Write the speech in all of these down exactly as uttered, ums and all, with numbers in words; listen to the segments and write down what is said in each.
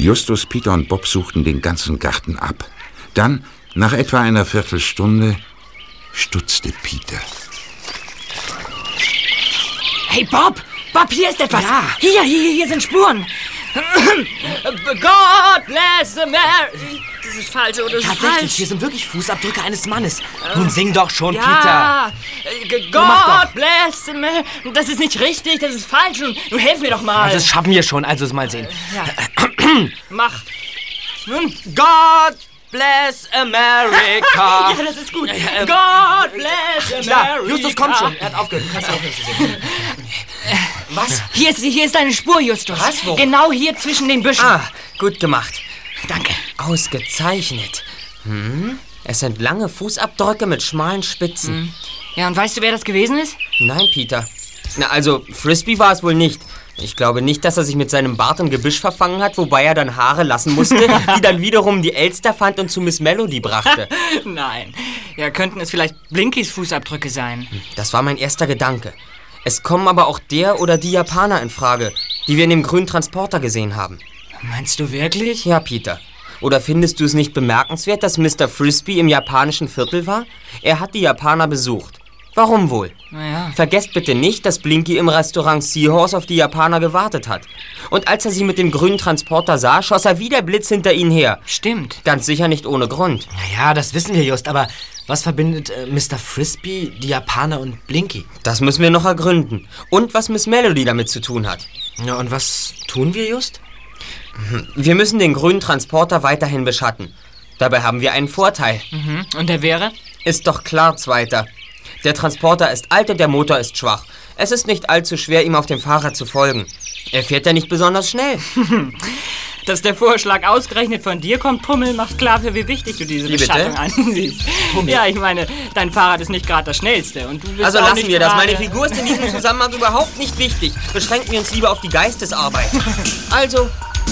Justus, Peter und Bob suchten den ganzen Garten ab. Dann, nach etwa einer Viertelstunde, stutzte Peter. Hey, Bob! Bob, hier ist etwas! Ja. Hier, hier, hier sind Spuren! God bless America! Das ist falsch, oder? Das ist Tatsächlich, falsch. hier sind wirklich Fußabdrücke eines Mannes. Nun sing doch schon, Ja, Peter. äh, God bless America! Das ist nicht richtig, das ist falsch. Nun, nun helf mir doch mal. Also das schaffen wir schon, also mal sehen. Ja. Mach. Nun. God bless America. Ja, das ist gut. ähm, God bless America! Klar, Justus, komm schon. Er hat aufgehört. Kannst du aufhören zu singen. Was? Hier ist, hier ist eine Spur, Justus. Was? Wo? Genau hier zwischen den Büschen. Ah, gut gemacht. Danke. Ausgezeichnet. Hm? Es sind lange Fußabdrücke mit schmalen Spitzen. Hm. Ja, und weißt du, wer das gewesen ist? Nein, Peter. Na, also, Frisbee war es wohl nicht. Ich glaube nicht, dass er sich mit seinem Bart im Gebüsch verfangen hat, wobei er dann Haare lassen musste, die dann wiederum die Elster fand und zu Miss Melody brachte. Nein. Ja, könnten es vielleicht Blinkys Fußabdrücke sein. Das war mein erster Gedanke. Es kommen aber auch der oder die Japaner in Frage, die wir in dem grünen Transporter gesehen haben. Meinst du wirklich? Ja, Peter. Oder findest du es nicht bemerkenswert, dass Mister Frisbee im japanischen Viertel war? Er hat die Japaner besucht. Warum wohl? Naja. Vergesst bitte nicht, dass Blinky im Restaurant Seahorse auf die Japaner gewartet hat. Und als er sie mit dem grünen Transporter sah, schoss er wie der Blitz hinter ihnen her. Stimmt. Ganz sicher nicht ohne Grund. Naja, das wissen wir just, aber was verbindet äh, Mister Frisbee, die Japaner und Blinky? Das müssen wir noch ergründen. Und was Miss Melody damit zu tun hat. Ja, und was tun wir just? Wir müssen den grünen Transporter weiterhin beschatten. Dabei haben wir einen Vorteil. Mhm. Und der wäre? Ist doch klar, Zweiter. Der Transporter ist alt und der Motor ist schwach. Es ist nicht allzu schwer, ihm auf dem Fahrrad zu folgen. Er fährt ja nicht besonders schnell. Dass der Vorschlag ausgerechnet von dir kommt, Pummel, macht klar, für wie wichtig du diese Wie bitte? Beschattung ansiehst. Ja, ich meine, dein Fahrrad ist nicht gerade das schnellste. Und du bist Also auch lassen nicht wir das. gerade- Meine Figur ist in diesem Zusammenhang überhaupt nicht wichtig. Beschränken wir uns lieber auf die Geistesarbeit. Also...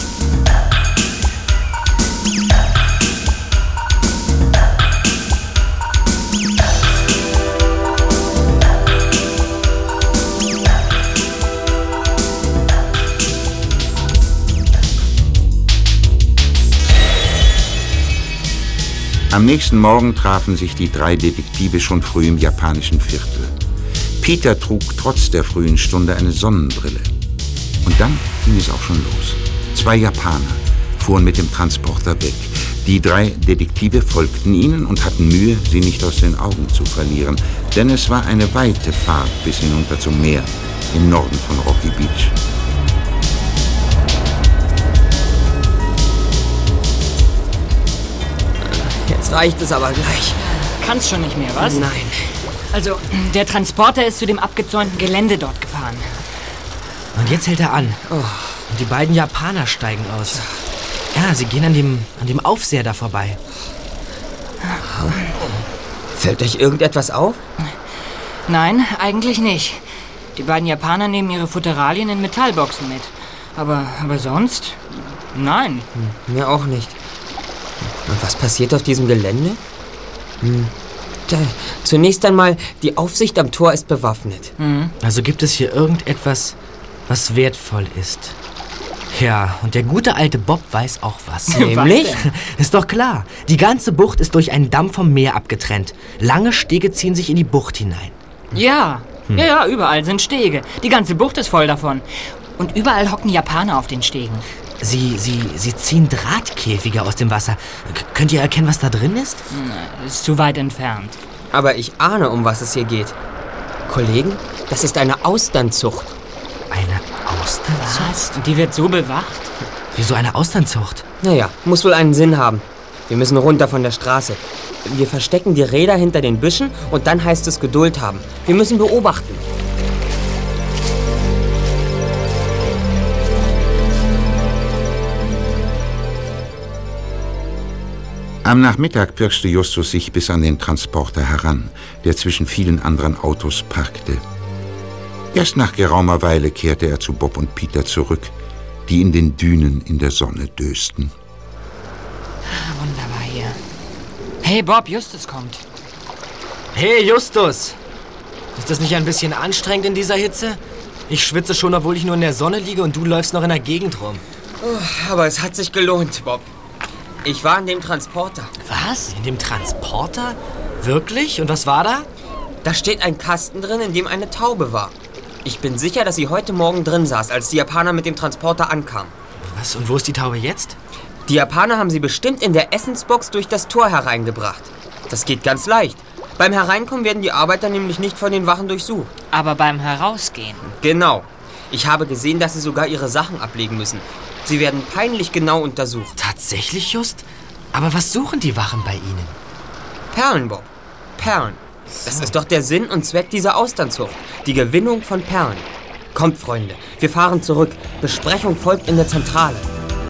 Am nächsten Morgen trafen sich die drei Detektive schon früh im japanischen Viertel. Peter trug trotz der frühen Stunde eine Sonnenbrille. Und dann ging es auch schon los. Zwei Japaner fuhren mit dem Transporter weg. Die drei Detektive folgten ihnen und hatten Mühe, sie nicht aus den Augen zu verlieren. Denn es war eine weite Fahrt bis hinunter zum Meer im Norden von Rocky Beach. Jetzt reicht es aber gleich. Kannst schon nicht mehr, was? Nein. Also, der Transporter ist zu dem abgezäunten Gelände dort gefahren. Und jetzt hält er an. Oh. Und die beiden Japaner steigen aus. Ja, sie gehen an dem, an dem Aufseher da vorbei. Fällt euch irgendetwas auf? Nein, eigentlich nicht. Die beiden Japaner nehmen ihre Futteralien in Metallboxen mit. Aber, aber sonst? Nein. Hm, mir auch nicht. Und was passiert auf diesem Gelände? Hm. Da, zunächst einmal, die Aufsicht am Tor ist bewaffnet. Mhm. Also gibt es hier irgendetwas, was wertvoll ist. Ja, und der gute alte Bob weiß auch was. Nämlich? Ist doch klar. Die ganze Bucht ist durch einen Damm vom Meer abgetrennt. Lange Stege ziehen sich in die Bucht hinein. Ja. Hm. Ja, ja, überall sind Stege. Die ganze Bucht ist voll davon. Und überall hocken Japaner auf den Stegen. Sie, sie, sie ziehen Drahtkäfige aus dem Wasser. K- könnt ihr erkennen, was da drin ist? Na, ist zu weit entfernt. Aber ich ahne, um was es hier geht. Kollegen, das ist eine Austernzucht. Eine Austernzucht? Was? Und die wird so bewacht? Wieso eine Austernzucht? Naja, muss wohl einen Sinn haben. Wir müssen runter von der Straße. Wir verstecken die Räder hinter den Büschen und dann heißt es Geduld haben. Wir müssen beobachten. Am Nachmittag pirschte Justus sich bis an den Transporter heran, der zwischen vielen anderen Autos parkte. Erst nach geraumer Weile kehrte er zu Bob und Peter zurück, die in den Dünen in der Sonne dösten. Wunderbar hier. Hey Bob, Justus kommt. Hey, Justus! Ist das nicht ein bisschen anstrengend in dieser Hitze? Ich schwitze schon, obwohl ich nur in der Sonne liege und du läufst noch in der Gegend rum. Oh, aber es hat sich gelohnt, Bob. Ich war in dem Transporter. Was? In dem Transporter? Wirklich? Und was war da? Da steht ein Kasten drin, in dem eine Taube war. Ich bin sicher, dass sie heute Morgen drin saß, als die Japaner mit dem Transporter ankamen. Was? Und wo ist die Taube jetzt? Die Japaner haben sie bestimmt in der Essensbox durch das Tor hereingebracht. Das geht ganz leicht. Beim Hereinkommen werden die Arbeiter nämlich nicht von den Wachen durchsucht. Aber beim Herausgehen? Genau. Ich habe gesehen, dass sie sogar ihre Sachen ablegen müssen. Sie werden peinlich genau untersucht. Tatsächlich, Just? Aber was suchen die Wachen bei Ihnen? Perlen, Bob. Perlen. Das ist doch der Sinn und Zweck dieser Austernzucht. Die Gewinnung von Perlen. Kommt, Freunde, wir fahren zurück. Besprechung folgt in der Zentrale.